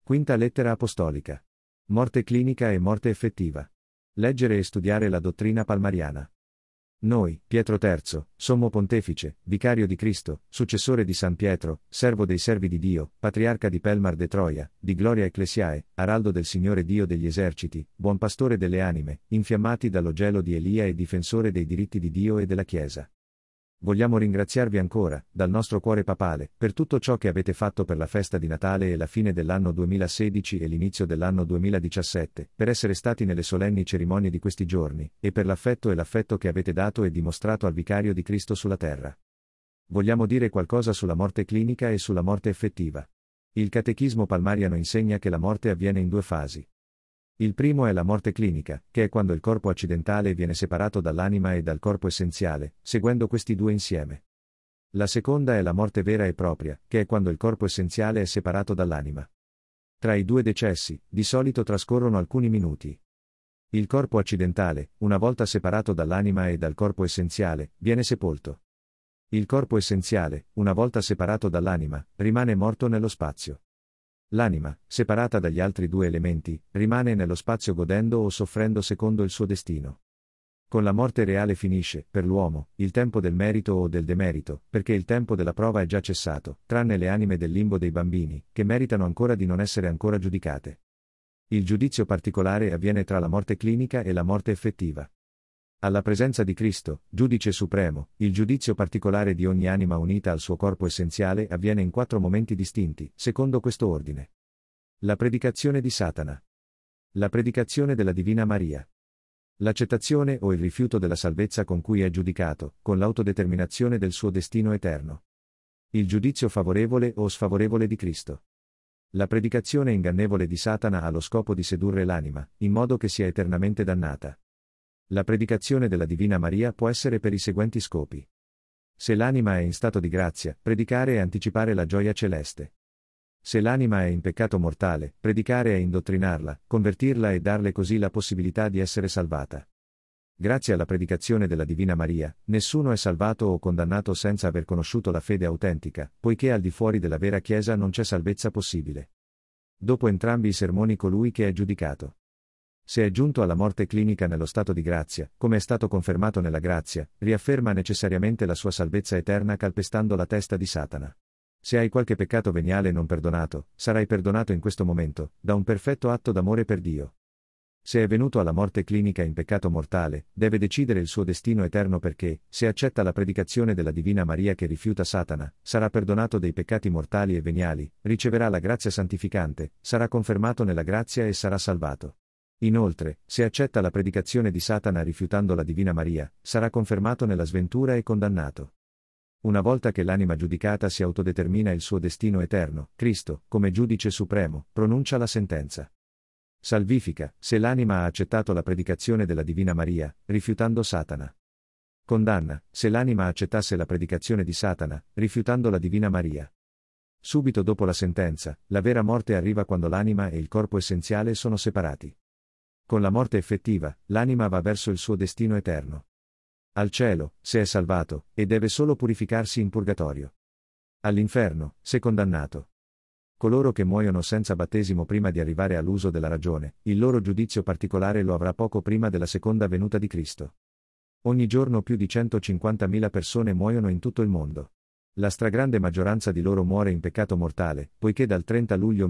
Quinta lettera apostolica. Morte clinica e morte effettiva. Leggere e studiare la dottrina palmariana. Noi, Pietro III, Sommo Pontefice, Vicario di Cristo, successore di San Pietro, servo dei servi di Dio, patriarca di Pelmar de Troia, di Gloria Ecclesiae, araldo del Signore Dio degli eserciti, buon pastore delle anime, infiammati dallo gelo di Elia e difensore dei diritti di Dio e della Chiesa. Vogliamo ringraziarvi ancora, dal nostro cuore papale, per tutto ciò che avete fatto per la festa di Natale e la fine dell'anno 2016 e l'inizio dell'anno 2017, per essere stati nelle solenni cerimonie di questi giorni, e per l'affetto che avete dato e dimostrato al Vicario di Cristo sulla terra. Vogliamo dire qualcosa sulla morte clinica e sulla morte effettiva. Il Catechismo palmariano insegna che la morte avviene in due fasi. Il primo è la morte clinica, che è quando il corpo accidentale viene separato dall'anima e dal corpo essenziale, seguendo questi due insieme. La seconda è la morte vera e propria, che è quando il corpo essenziale è separato dall'anima. Tra i due decessi, di solito trascorrono alcuni minuti. Il corpo accidentale, una volta separato dall'anima e dal corpo essenziale, viene sepolto. Il corpo essenziale, una volta separato dall'anima, rimane morto nello spazio. L'anima, separata dagli altri due elementi, rimane nello spazio godendo o soffrendo secondo il suo destino. Con la morte reale finisce, per l'uomo, il tempo del merito o del demerito, perché il tempo della prova è già cessato, tranne le anime del limbo dei bambini, che meritano ancora di non essere ancora giudicate. Il giudizio particolare avviene tra la morte clinica e la morte effettiva. Alla presenza di Cristo, giudice supremo, il giudizio particolare di ogni anima unita al suo corpo essenziale avviene in 4 momenti distinti, secondo questo ordine. La predicazione di Satana. La predicazione della Divina Maria. L'accettazione o il rifiuto della salvezza con cui è giudicato, con l'autodeterminazione del suo destino eterno. Il giudizio favorevole o sfavorevole di Cristo. La predicazione ingannevole di Satana ha lo scopo di sedurre l'anima, in modo che sia eternamente dannata. La predicazione della Divina Maria può essere per i seguenti scopi. Se l'anima è in stato di grazia, predicare e anticipare la gioia celeste. Se l'anima è in peccato mortale, predicare e indottrinarla, convertirla e darle così la possibilità di essere salvata. Grazie alla predicazione della Divina Maria, nessuno è salvato o condannato senza aver conosciuto la fede autentica, poiché al di fuori della vera Chiesa non c'è salvezza possibile. Dopo entrambi i sermoni colui che è giudicato. Se è giunto alla morte clinica nello stato di grazia, come è stato confermato nella grazia, riafferma necessariamente la sua salvezza eterna calpestando la testa di Satana. Se hai qualche peccato veniale non perdonato, sarai perdonato in questo momento, da un perfetto atto d'amore per Dio. Se è venuto alla morte clinica in peccato mortale, deve decidere il suo destino eterno perché, se accetta la predicazione della Divina Maria che rifiuta Satana, sarà perdonato dei peccati mortali e veniali, riceverà la grazia santificante, sarà confermato nella grazia e sarà salvato. Inoltre, se accetta la predicazione di Satana rifiutando la Divina Maria, sarà confermato nella sventura e condannato. Una volta che l'anima giudicata si autodetermina il suo destino eterno, Cristo, come giudice supremo, pronuncia la sentenza. Salvifica, se l'anima ha accettato la predicazione della Divina Maria, rifiutando Satana. Condanna, se l'anima accettasse la predicazione di Satana, rifiutando la Divina Maria. Subito dopo la sentenza, la vera morte arriva quando l'anima e il corpo essenziale sono separati. Con la morte effettiva, l'anima va verso il suo destino eterno. Al cielo, se è salvato, e deve solo purificarsi in purgatorio. All'inferno, se condannato. Coloro che muoiono senza battesimo prima di arrivare all'uso della ragione, il loro giudizio particolare lo avrà poco prima della seconda venuta di Cristo. Ogni giorno più di 150.000 persone muoiono in tutto il mondo. La stragrande maggioranza di loro muore in peccato mortale, poiché dal 30 luglio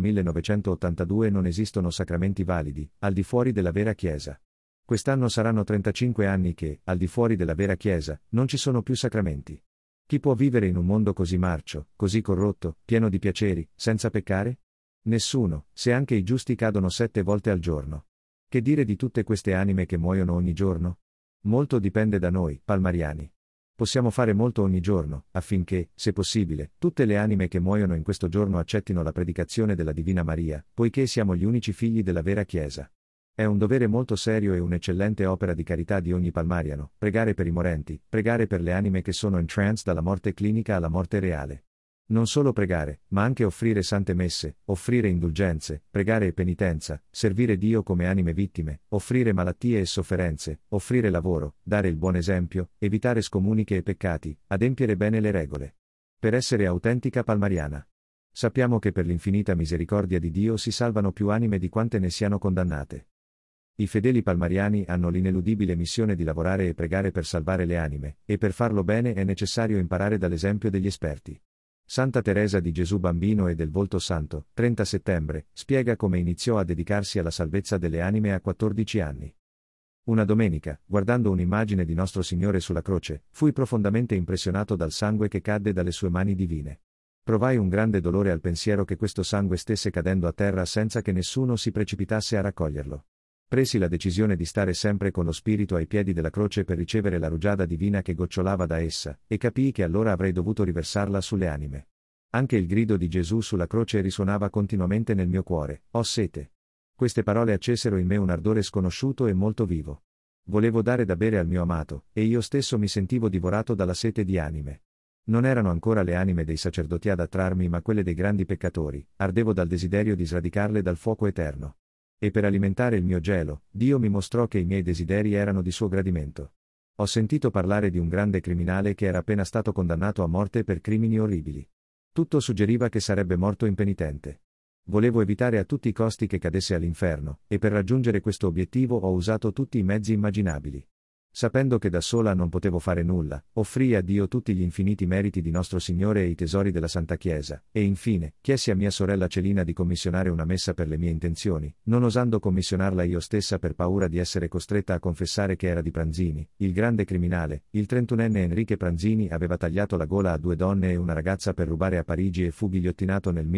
1982 non esistono sacramenti validi, al di fuori della vera Chiesa. Quest'anno saranno 35 anni che, al di fuori della vera Chiesa, non ci sono più sacramenti. Chi può vivere in un mondo così marcio, così corrotto, pieno di piaceri, senza peccare? Nessuno, se anche i giusti cadono 7 volte al giorno. Che dire di tutte queste anime che muoiono ogni giorno? Molto dipende da noi, palmariani. Possiamo fare molto ogni giorno, affinché, se possibile, tutte le anime che muoiono in questo giorno accettino la predicazione della Divina Maria, poiché siamo gli unici figli della vera Chiesa. È un dovere molto serio e un'eccellente opera di carità di ogni palmariano, pregare per i morenti, pregare per le anime che sono in trance dalla morte clinica alla morte reale. Non solo pregare, ma anche offrire sante messe, offrire indulgenze, pregare e penitenza, servire Dio come anime vittime, offrire malattie e sofferenze, offrire lavoro, dare il buon esempio, evitare scomuniche e peccati, adempiere bene le regole. Per essere autentica palmariana. Sappiamo che per l'infinita misericordia di Dio si salvano più anime di quante ne siano condannate. I fedeli palmariani hanno l'ineludibile missione di lavorare e pregare per salvare le anime, e per farlo bene è necessario imparare dall'esempio degli esperti. Santa Teresa di Gesù Bambino e del Volto Santo, 30 settembre, spiega come iniziò a dedicarsi alla salvezza delle anime a 14 anni. Una domenica, guardando un'immagine di Nostro Signore sulla croce, fui profondamente impressionato dal sangue che cadde dalle sue mani divine. Provai un grande dolore al pensiero che questo sangue stesse cadendo a terra senza che nessuno si precipitasse a raccoglierlo. Presi la decisione di stare sempre con lo spirito ai piedi della croce per ricevere la rugiada divina che gocciolava da essa, e capii che allora avrei dovuto riversarla sulle anime. Anche il grido di Gesù sulla croce risuonava continuamente nel mio cuore: ho sete. Queste parole accesero in me un ardore sconosciuto e molto vivo. Volevo dare da bere al mio amato, e io stesso mi sentivo divorato dalla sete di anime. Non erano ancora le anime dei sacerdoti ad attrarmi ma quelle dei grandi peccatori, ardevo dal desiderio di sradicarle dal fuoco eterno. E per alimentare il mio gelo, Dio mi mostrò che i miei desideri erano di suo gradimento. Ho sentito parlare di un grande criminale che era appena stato condannato a morte per crimini orribili. Tutto suggeriva che sarebbe morto impenitente. Volevo evitare a tutti i costi che cadesse all'inferno, e per raggiungere questo obiettivo ho usato tutti i mezzi immaginabili. Sapendo che da sola non potevo fare nulla, offrii a Dio tutti gli infiniti meriti di Nostro Signore e i tesori della Santa Chiesa, e infine, chiesi a mia sorella Celina di commissionare una messa per le mie intenzioni, non osando commissionarla io stessa per paura di essere costretta a confessare che era di Pranzini, il grande criminale. Il 31enne Enrique Pranzini aveva tagliato la gola a 2 donne e una ragazza per rubare a Parigi e fu ghigliottinato nel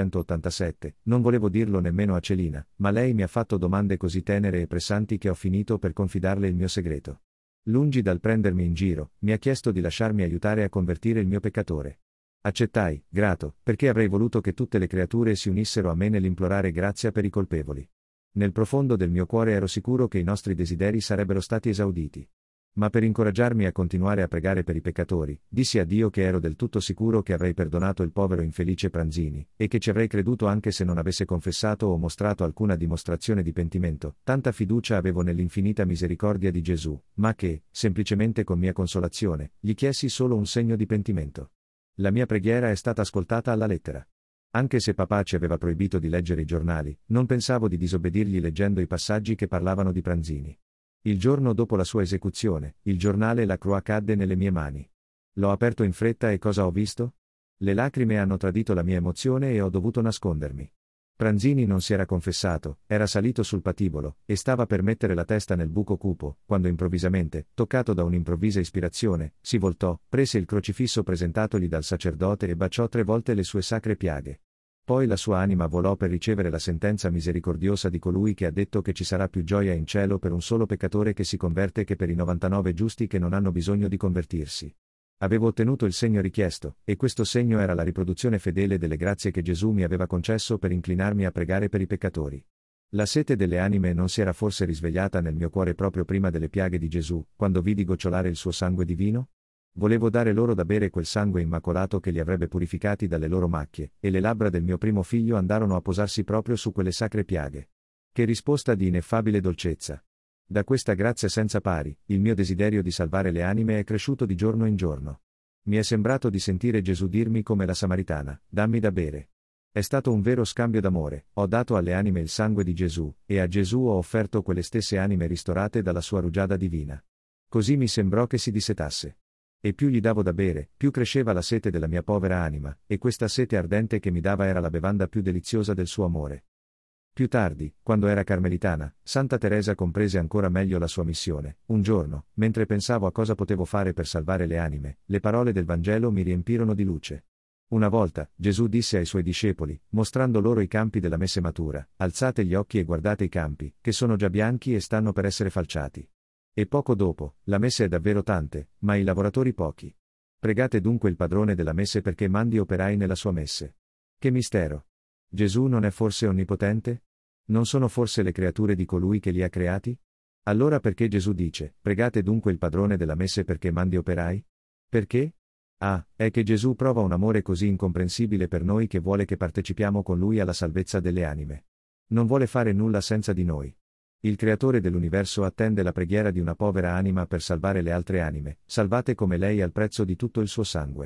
1887, non volevo dirlo nemmeno a Celina, ma lei mi ha fatto domande così tenere e pressanti che ho finito per confidarle il mio segreto. Lungi dal prendermi in giro, mi ha chiesto di lasciarmi aiutare a convertire il mio peccatore. Accettai, grato, perché avrei voluto che tutte le creature si unissero a me nell'implorare grazia per i colpevoli. Nel profondo del mio cuore ero sicuro che i nostri desideri sarebbero stati esauditi. Ma per incoraggiarmi a continuare a pregare per i peccatori, dissi a Dio che ero del tutto sicuro che avrei perdonato il povero infelice Pranzini, e che ci avrei creduto anche se non avesse confessato o mostrato alcuna dimostrazione di pentimento. Tanta fiducia avevo nell'infinita misericordia di Gesù, ma che, semplicemente con mia consolazione, gli chiesi solo un segno di pentimento. La mia preghiera è stata ascoltata alla lettera. Anche se papà ci aveva proibito di leggere i giornali, non pensavo di disobbedirgli leggendo i passaggi che parlavano di Pranzini. Il giorno dopo la sua esecuzione, il giornale La Croix cadde nelle mie mani. L'ho aperto in fretta e cosa ho visto? Le lacrime hanno tradito la mia emozione e ho dovuto nascondermi. Pranzini non si era confessato, era salito sul patibolo, e stava per mettere la testa nel buco cupo, quando improvvisamente, toccato da un'improvvisa ispirazione, si voltò, prese il crocifisso presentatogli dal sacerdote e baciò 3 volte le sue sacre piaghe. Poi la sua anima volò per ricevere la sentenza misericordiosa di colui che ha detto che ci sarà più gioia in cielo per un solo peccatore che si converte che per i 99 giusti che non hanno bisogno di convertirsi. Avevo ottenuto il segno richiesto, e questo segno era la riproduzione fedele delle grazie che Gesù mi aveva concesso per inclinarmi a pregare per i peccatori. La sete delle anime non si era forse risvegliata nel mio cuore proprio prima delle piaghe di Gesù, quando vidi gocciolare il suo sangue divino? Volevo dare loro da bere quel sangue immacolato che li avrebbe purificati dalle loro macchie, e le labbra del mio primo figlio andarono a posarsi proprio su quelle sacre piaghe. Che risposta di ineffabile dolcezza! Da questa grazia senza pari, il mio desiderio di salvare le anime è cresciuto di giorno in giorno. Mi è sembrato di sentire Gesù dirmi come la Samaritana: dammi da bere. È stato un vero scambio d'amore, ho dato alle anime il sangue di Gesù, e a Gesù ho offerto quelle stesse anime ristorate dalla sua rugiada divina. Così mi sembrò che si dissetasse. E più gli davo da bere, più cresceva la sete della mia povera anima, e questa sete ardente che mi dava era la bevanda più deliziosa del suo amore. Più tardi, quando era carmelitana, Santa Teresa comprese ancora meglio la sua missione. Un giorno, mentre pensavo a cosa potevo fare per salvare le anime, le parole del Vangelo mi riempirono di luce. Una volta, Gesù disse ai suoi discepoli, mostrando loro i campi della messe matura: alzate gli occhi e guardate i campi, che sono già bianchi e stanno per essere falciati. E poco dopo, la messe è davvero tante, ma i lavoratori pochi. Pregate dunque il padrone della messe perché mandi operai nella sua messe. Che mistero! Gesù non è forse onnipotente? Non sono forse le creature di colui che li ha creati? Allora perché Gesù dice: pregate dunque il padrone della messe perché mandi operai? Perché? Ah, è che Gesù prova un amore così incomprensibile per noi che vuole che partecipiamo con lui alla salvezza delle anime. Non vuole fare nulla senza di noi. Il creatore dell'universo attende la preghiera di una povera anima per salvare le altre anime, salvate come lei al prezzo di tutto il suo sangue.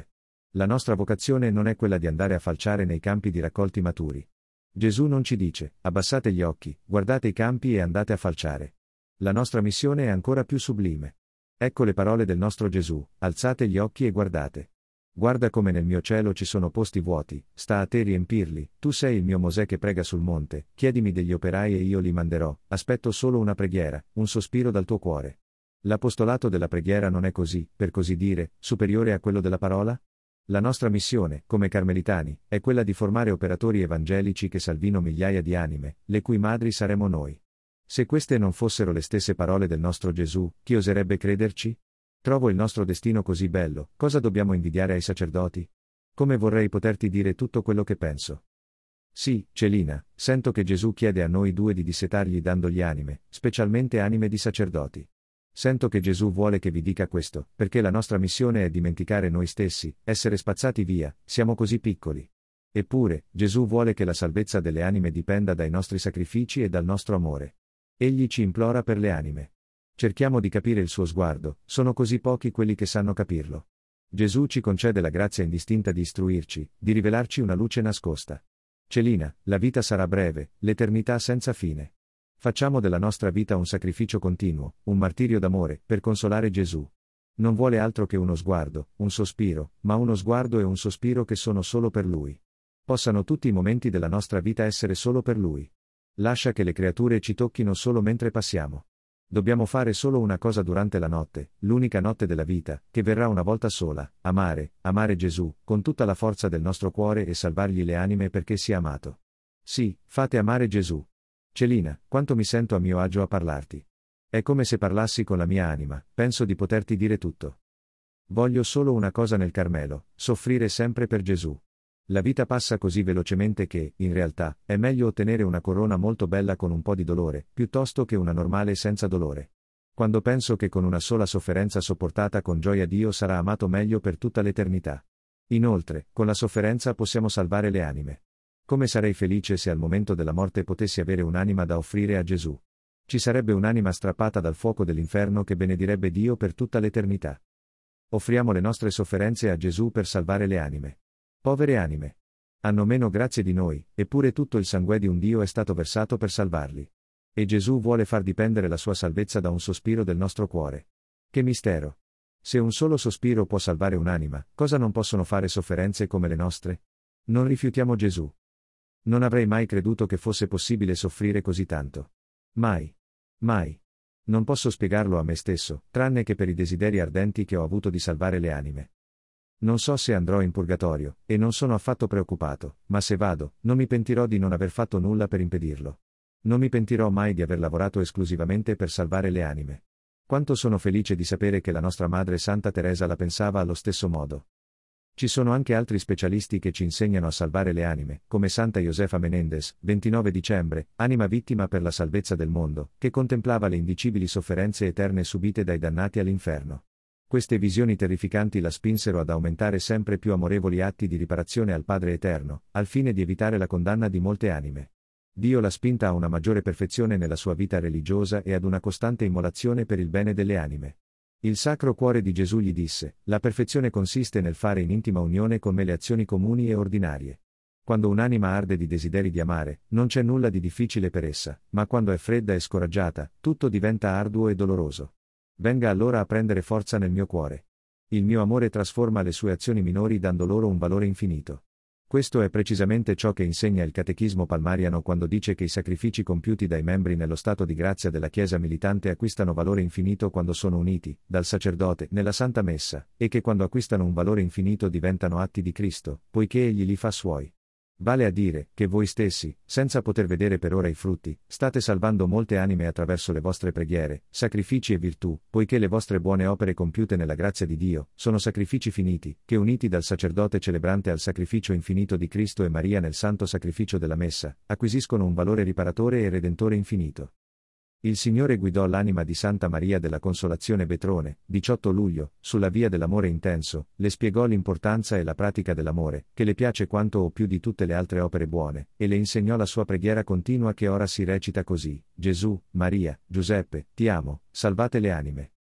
La nostra vocazione non è quella di andare a falciare nei campi di raccolti maturi. Gesù non ci dice, abbassate gli occhi, guardate i campi e andate a falciare. La nostra missione è ancora più sublime. Ecco le parole del nostro Gesù, alzate gli occhi e guardate. Guarda come nel mio cielo ci sono posti vuoti, sta a te riempirli, tu sei il mio Mosè che prega sul monte, chiedimi degli operai e io li manderò, aspetto solo una preghiera, un sospiro dal tuo cuore. L'apostolato della preghiera non è così, per così dire, superiore a quello della parola? La nostra missione, come carmelitani, è quella di formare operatori evangelici che salvino migliaia di anime, le cui madri saremo noi. Se queste non fossero le stesse parole del nostro Gesù, chi oserebbe crederci? Trovo il nostro destino così bello, cosa dobbiamo invidiare ai sacerdoti? Come vorrei poterti dire tutto quello che penso. Sì, Celina, sento che Gesù chiede a noi due di dissetargli dandogli anime, specialmente anime di sacerdoti. Sento che Gesù vuole che vi dica questo, perché la nostra missione è dimenticare noi stessi, essere spazzati via, siamo così piccoli. Eppure, Gesù vuole che la salvezza delle anime dipenda dai nostri sacrifici e dal nostro amore. Egli ci implora per le anime. Cerchiamo di capire il suo sguardo, sono così pochi quelli che sanno capirlo. Gesù ci concede la grazia indistinta di istruirci, di rivelarci una luce nascosta. Celina, la vita sarà breve, l'eternità senza fine. Facciamo della nostra vita un sacrificio continuo, un martirio d'amore, per consolare Gesù. Non vuole altro che uno sguardo, un sospiro, ma uno sguardo e un sospiro che sono solo per Lui. Possano tutti i momenti della nostra vita essere solo per Lui. Lascia che le creature ci tocchino solo mentre passiamo. Dobbiamo fare solo una cosa durante la notte, l'unica notte della vita, che verrà una volta sola, amare Gesù, con tutta la forza del nostro cuore e salvargli le anime perché sia amato. Sì, fate amare Gesù. Celina, quanto mi sento a mio agio a parlarti. È come se parlassi con la mia anima, penso di poterti dire tutto. Voglio solo una cosa nel Carmelo, soffrire sempre per Gesù. La vita passa così velocemente che, in realtà, è meglio ottenere una corona molto bella con un po' di dolore, piuttosto che una normale senza dolore. Quando penso che con una sola sofferenza sopportata con gioia Dio sarà amato meglio per tutta l'eternità. Inoltre, con la sofferenza possiamo salvare le anime. Come sarei felice se al momento della morte potessi avere un'anima da offrire a Gesù. Ci sarebbe un'anima strappata dal fuoco dell'inferno che benedirebbe Dio per tutta l'eternità. Offriamo le nostre sofferenze a Gesù per salvare le anime. Povere anime. Hanno meno grazie di noi, eppure tutto il sangue di un Dio è stato versato per salvarli. E Gesù vuole far dipendere la sua salvezza da un sospiro del nostro cuore. Che mistero! Se un solo sospiro può salvare un'anima, cosa non possono fare sofferenze come le nostre? Non rifiutiamo Gesù. Non avrei mai creduto che fosse possibile soffrire così tanto. Mai. Mai. Non posso spiegarlo a me stesso, tranne che per i desideri ardenti che ho avuto di salvare le anime. Non so se andrò in purgatorio, e non sono affatto preoccupato, ma se vado, non mi pentirò di non aver fatto nulla per impedirlo. Non mi pentirò mai di aver lavorato esclusivamente per salvare le anime. Quanto sono felice di sapere che la nostra Madre Santa Teresa la pensava allo stesso modo. Ci sono anche altri specialisti che ci insegnano a salvare le anime, come Santa Josefa Menendez, 29 dicembre, anima vittima per la salvezza del mondo, che contemplava le indicibili sofferenze eterne subite dai dannati all'inferno. Queste visioni terrificanti la spinsero ad aumentare sempre più amorevoli atti di riparazione al Padre Eterno, al fine di evitare la condanna di molte anime. Dio l'ha spinta a una maggiore perfezione nella sua vita religiosa e ad una costante immolazione per il bene delle anime. Il Sacro Cuore di Gesù gli disse: la perfezione consiste nel fare in intima unione con me le azioni comuni e ordinarie. Quando un'anima arde di desideri di amare, non c'è nulla di difficile per essa, ma quando è fredda e scoraggiata, tutto diventa arduo e doloroso. Venga allora a prendere forza nel mio cuore. Il mio amore trasforma le sue azioni minori dando loro un valore infinito. Questo è precisamente ciò che insegna il Catechismo Palmariano quando dice che i sacrifici compiuti dai membri nello stato di grazia della Chiesa militante acquistano valore infinito quando sono uniti, dal sacerdote, nella Santa Messa, e che quando acquistano un valore infinito diventano atti di Cristo, poiché Egli li fa suoi. Vale a dire, che voi stessi, senza poter vedere per ora i frutti, state salvando molte anime attraverso le vostre preghiere, sacrifici e virtù, poiché le vostre buone opere compiute nella grazia di Dio, sono sacrifici finiti, che uniti dal sacerdote celebrante al sacrificio infinito di Cristo e Maria nel santo sacrificio della Messa, acquisiscono un valore riparatore e redentore infinito. Il Signore guidò l'anima di Santa Maria della Consolazione Betrone, 18 luglio, sulla via dell'amore intenso, le spiegò l'importanza e la pratica dell'amore, che le piace quanto o più di tutte le altre opere buone, e le insegnò la sua preghiera continua che ora si recita così: Gesù, Maria, Giuseppe, ti amo, salvate le anime.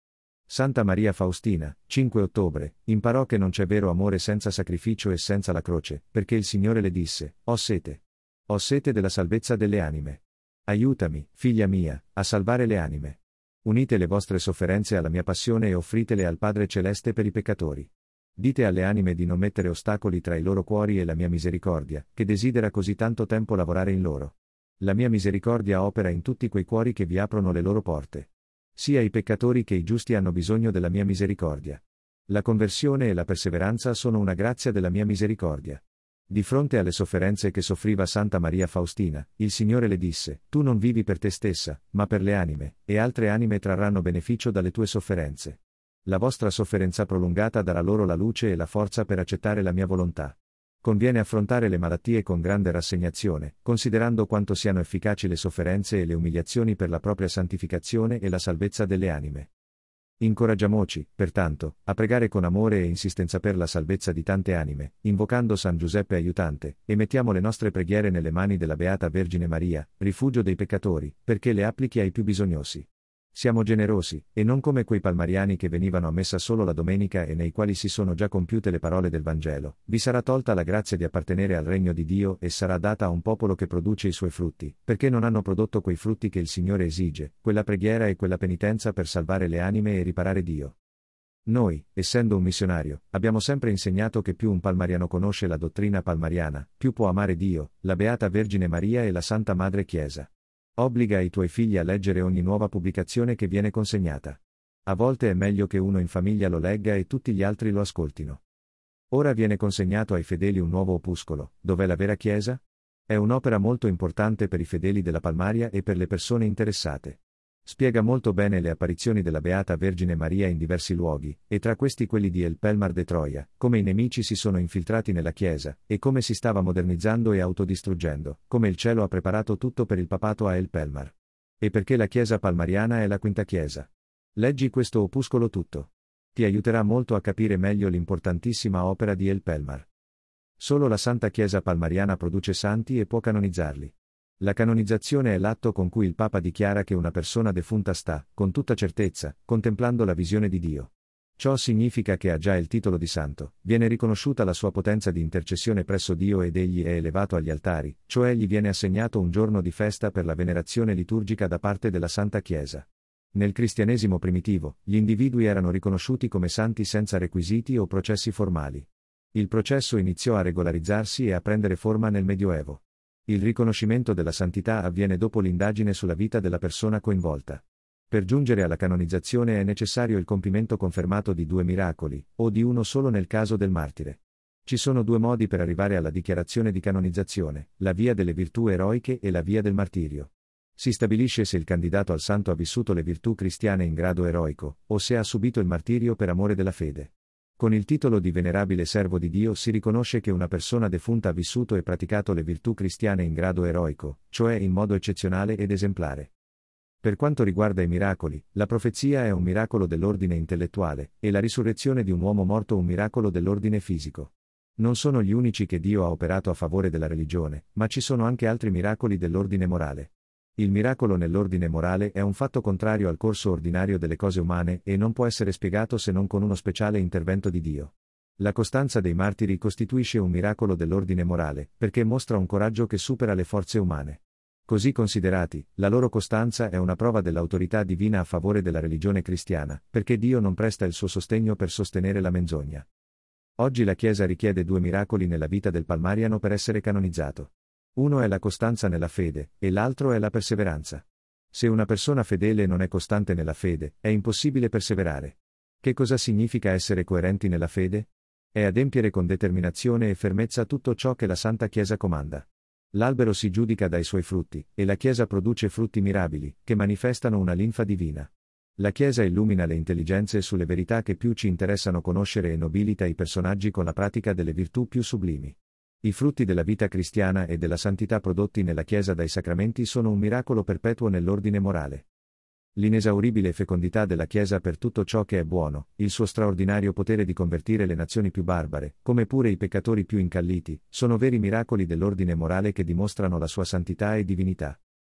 Santa Maria Faustina, 5 ottobre, imparò che non c'è vero amore senza sacrificio e senza la croce, perché il Signore le disse: Ho sete. Ho sete della salvezza delle anime. Aiutami, figlia mia, a salvare le anime. Unite le vostre sofferenze alla mia passione e offritele al Padre Celeste per i peccatori. Dite alle anime di non mettere ostacoli tra i loro cuori e la mia misericordia, che desidera così tanto tempo lavorare in loro. La mia misericordia opera in tutti quei cuori che vi aprono le loro porte. Sia i peccatori che i giusti hanno bisogno della mia misericordia. La conversione e la perseveranza sono una grazia della mia misericordia. Di fronte alle sofferenze che soffriva Santa Maria Faustina, il Signore le disse: Tu non vivi per te stessa, ma per le anime, e altre anime trarranno beneficio dalle tue sofferenze. La vostra sofferenza prolungata darà loro la luce e la forza per accettare la mia volontà. Conviene affrontare le malattie con grande rassegnazione, considerando quanto siano efficaci le sofferenze e le umiliazioni per la propria santificazione e la salvezza delle anime. Incoraggiamoci, pertanto, a pregare con amore e insistenza per la salvezza di tante anime, invocando San Giuseppe Aiutante, e mettiamo le nostre preghiere nelle mani della Beata Vergine Maria, rifugio dei peccatori, perché le applichi ai più bisognosi. Siamo generosi, e non come quei palmariani che venivano a messa solo la domenica e nei quali si sono già compiute le parole del Vangelo: vi sarà tolta la grazia di appartenere al regno di Dio e sarà data a un popolo che produce i suoi frutti, perché non hanno prodotto quei frutti che il Signore esige, quella preghiera e quella penitenza per salvare le anime e riparare Dio. Noi, essendo un missionario, abbiamo sempre insegnato che più un palmariano conosce la dottrina palmariana, più può amare Dio, la Beata Vergine Maria e la Santa Madre Chiesa. Obbliga i tuoi figli a leggere ogni nuova pubblicazione che viene consegnata. A volte è meglio che uno in famiglia lo legga e tutti gli altri lo ascoltino. Ora viene consegnato ai fedeli un nuovo opuscolo, Dov'è la vera Chiesa? È un'opera molto importante per i fedeli della Palmaria e per le persone interessate. Spiega molto bene le apparizioni della Beata Vergine Maria in diversi luoghi, e tra questi quelli di El Pelmar de Troia, come i nemici si sono infiltrati nella Chiesa, e come si stava modernizzando e autodistruggendo, come il cielo ha preparato tutto per il papato a El Pelmar. E perché la Chiesa palmariana è la quinta Chiesa. Leggi questo opuscolo tutto. Ti aiuterà molto a capire meglio l'importantissima opera di El Pelmar. Solo la Santa Chiesa palmariana produce santi e può canonizzarli. La canonizzazione è l'atto con cui il Papa dichiara che una persona defunta sta, con tutta certezza, contemplando la visione di Dio. Ciò significa che ha già il titolo di santo, viene riconosciuta la sua potenza di intercessione presso Dio ed egli è elevato agli altari, cioè gli viene assegnato un giorno di festa per la venerazione liturgica da parte della Santa Chiesa. Nel cristianesimo primitivo, gli individui erano riconosciuti come santi senza requisiti o processi formali. Il processo iniziò a regolarizzarsi e a prendere forma nel Medioevo. Il riconoscimento della santità avviene dopo l'indagine sulla vita della persona coinvolta. Per giungere alla canonizzazione è necessario il compimento confermato di 2 miracoli, o di uno solo nel caso del martire. Ci sono 2 modi per arrivare alla dichiarazione di canonizzazione: la via delle virtù eroiche e la via del martirio. Si stabilisce se il candidato al santo ha vissuto le virtù cristiane in grado eroico, o se ha subito il martirio per amore della fede. Con il titolo di venerabile servo di Dio si riconosce che una persona defunta ha vissuto e praticato le virtù cristiane in grado eroico, cioè in modo eccezionale ed esemplare. Per quanto riguarda i miracoli, la profezia è un miracolo dell'ordine intellettuale, e la risurrezione di un uomo morto un miracolo dell'ordine fisico. Non sono gli unici che Dio ha operato a favore della religione, ma ci sono anche altri miracoli dell'ordine morale. Il miracolo nell'ordine morale è un fatto contrario al corso ordinario delle cose umane e non può essere spiegato se non con uno speciale intervento di Dio. La costanza dei martiri costituisce un miracolo dell'ordine morale, perché mostra un coraggio che supera le forze umane. Così considerati, la loro costanza è una prova dell'autorità divina a favore della religione cristiana, perché Dio non presta il suo sostegno per sostenere la menzogna. Oggi la Chiesa richiede 2 miracoli nella vita del palmariano per essere canonizzato. Uno è la costanza nella fede, e l'altro è la perseveranza. Se una persona fedele non è costante nella fede, è impossibile perseverare. Che cosa significa essere coerenti nella fede? È adempiere con determinazione e fermezza tutto ciò che la Santa Chiesa comanda. L'albero si giudica dai suoi frutti, e la Chiesa produce frutti mirabili, che manifestano una linfa divina. La Chiesa illumina le intelligenze sulle verità che più ci interessano conoscere e nobilita i personaggi con la pratica delle virtù più sublimi. I frutti della vita cristiana e della santità prodotti nella Chiesa dai sacramenti sono un miracolo perpetuo nell'ordine morale. L'inesauribile fecondità della Chiesa per tutto ciò che è buono, il suo straordinario potere di convertire le nazioni più barbare, come pure i peccatori più incalliti, sono veri miracoli dell'ordine morale che dimostrano la sua santità e divinità.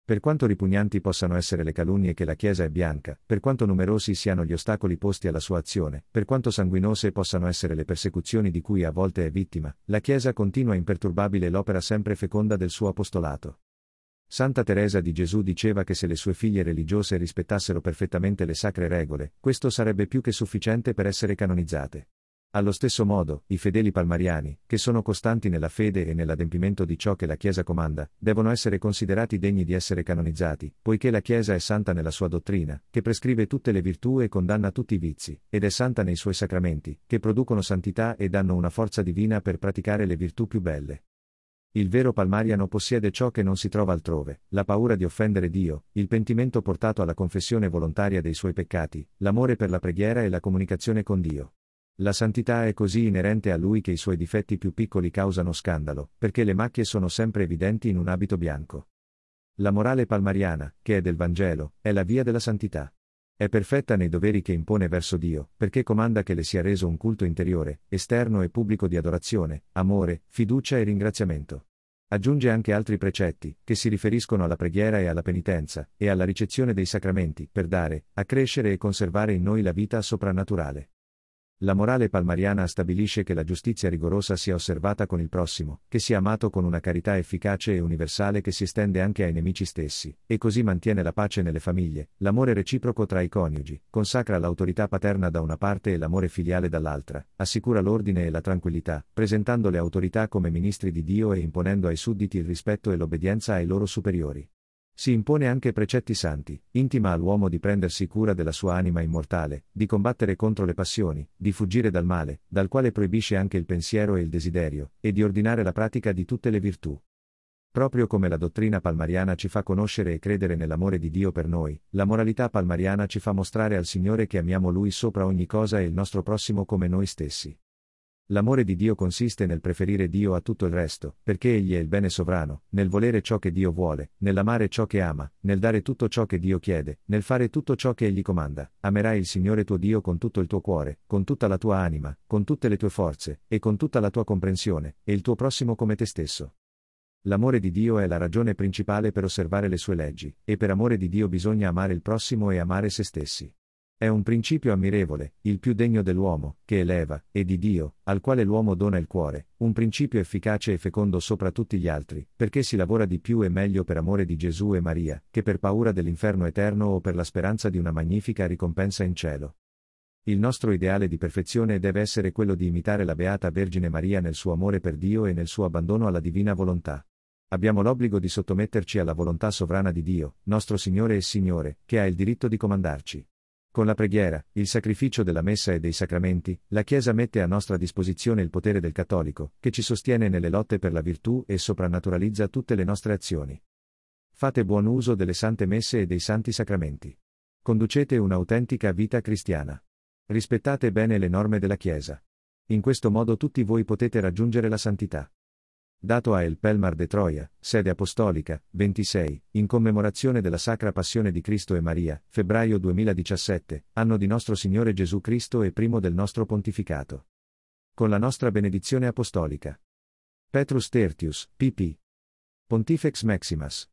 Per quanto ripugnanti possano essere le calunnie che la Chiesa è bianca, per quanto numerosi siano gli ostacoli posti alla sua azione, per quanto sanguinose possano essere le persecuzioni di cui a volte è vittima, la Chiesa continua imperturbabile l'opera sempre feconda del suo apostolato. Santa Teresa di Gesù diceva che se le sue figlie religiose rispettassero perfettamente le sacre regole, questo sarebbe più che sufficiente per essere canonizzate. Allo stesso modo, i fedeli palmariani, che sono costanti nella fede e nell'adempimento di ciò che la Chiesa comanda, devono essere considerati degni di essere canonizzati, poiché la Chiesa è santa nella sua dottrina, che prescrive tutte le virtù e condanna tutti i vizi, ed è santa nei suoi sacramenti, che producono santità e danno una forza divina per praticare le virtù più belle. Il vero palmariano possiede ciò che non si trova altrove: la paura di offendere Dio, il pentimento portato alla confessione volontaria dei suoi peccati, l'amore per la preghiera e la comunicazione con Dio. La santità è così inerente a lui che i suoi difetti più piccoli causano scandalo, perché le macchie sono sempre evidenti in un abito bianco. La morale palmariana, che è del Vangelo, è la via della santità. È perfetta nei doveri che impone verso Dio, perché comanda che le sia reso un culto interiore, esterno e pubblico di adorazione, amore, fiducia e ringraziamento. Aggiunge anche altri precetti, che si riferiscono alla preghiera e alla penitenza, e alla ricezione dei sacramenti, per dare, accrescere e conservare in noi la vita soprannaturale. La morale palmariana stabilisce che la giustizia rigorosa sia osservata con il prossimo, che sia amato con una carità efficace e universale che si estende anche ai nemici stessi, e così mantiene la pace nelle famiglie, l'amore reciproco tra i coniugi, consacra l'autorità paterna da una parte e l'amore filiale dall'altra, assicura l'ordine e la tranquillità, presentando le autorità come ministri di Dio e imponendo ai sudditi il rispetto e l'obbedienza ai loro superiori. Si impone anche precetti santi, intima all'uomo di prendersi cura della sua anima immortale, di combattere contro le passioni, di fuggire dal male, dal quale proibisce anche il pensiero e il desiderio, e di ordinare la pratica di tutte le virtù. Proprio come la dottrina palmariana ci fa conoscere e credere nell'amore di Dio per noi, la moralità palmariana ci fa mostrare al Signore che amiamo Lui sopra ogni cosa e il nostro prossimo come noi stessi. L'amore di Dio consiste nel preferire Dio a tutto il resto, perché Egli è il bene sovrano, nel volere ciò che Dio vuole, nell'amare ciò che ama, nel dare tutto ciò che Dio chiede, nel fare tutto ciò che Egli comanda. Amerai il Signore tuo Dio con tutto il tuo cuore, con tutta la tua anima, con tutte le tue forze, e con tutta la tua comprensione, e il tuo prossimo come te stesso. L'amore di Dio è la ragione principale per osservare le sue leggi, e per amore di Dio bisogna amare il prossimo e amare se stessi. È un principio ammirevole, il più degno dell'uomo, che eleva, e di Dio, al quale l'uomo dona il cuore, un principio efficace e fecondo sopra tutti gli altri, perché si lavora di più e meglio per amore di Gesù e Maria, che per paura dell'inferno eterno o per la speranza di una magnifica ricompensa in cielo. Il nostro ideale di perfezione deve essere quello di imitare la Beata Vergine Maria nel suo amore per Dio e nel suo abbandono alla divina volontà. Abbiamo l'obbligo di sottometterci alla volontà sovrana di Dio, nostro Signore e Signore, che ha il diritto di comandarci. Con la preghiera, il sacrificio della messa e dei sacramenti, la Chiesa mette a nostra disposizione il potere del cattolico, che ci sostiene nelle lotte per la virtù e soprannaturalizza tutte le nostre azioni. Fate buon uso delle sante messe e dei santi sacramenti. Conducete un'autentica vita cristiana. Rispettate bene le norme della Chiesa. In questo modo tutti voi potete raggiungere la santità. Dato a El Pelmar de Troia, sede apostolica, 26, in commemorazione della Sacra Passione di Cristo e Maria, febbraio 2017, anno di nostro Signore Gesù Cristo e primo del nostro pontificato. Con la nostra benedizione apostolica. Petrus Tertius, pp. Pontifex Maximus.